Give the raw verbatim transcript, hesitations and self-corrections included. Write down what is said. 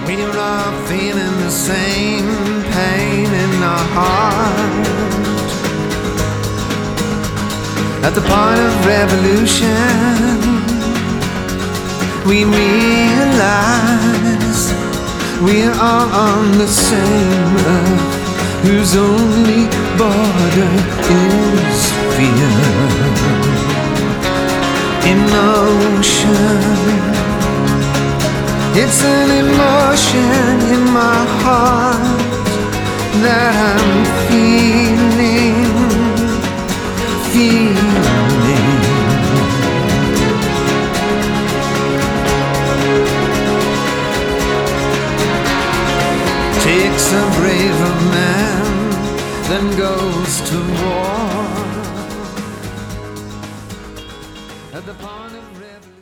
We're all feeling the same pain in our heart. At the point of revolution, we realize we're all on the same earth, whose only border is fear. Emotion, it's an emotion in my heart that I'm feeling, feeling. Takes a braver man than goes to war. At the point of revolution.